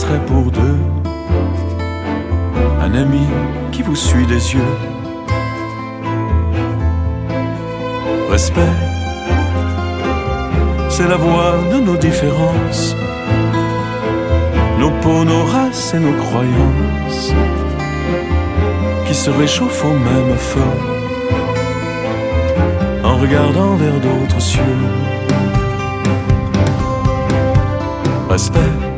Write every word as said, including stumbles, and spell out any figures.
serait pour deux un ami qui vous suit des yeux. Respect, c'est la voix de nos différences, nos peaux, nos races et nos croyances, qui se réchauffent au même feu en regardant vers d'autres cieux. Respect,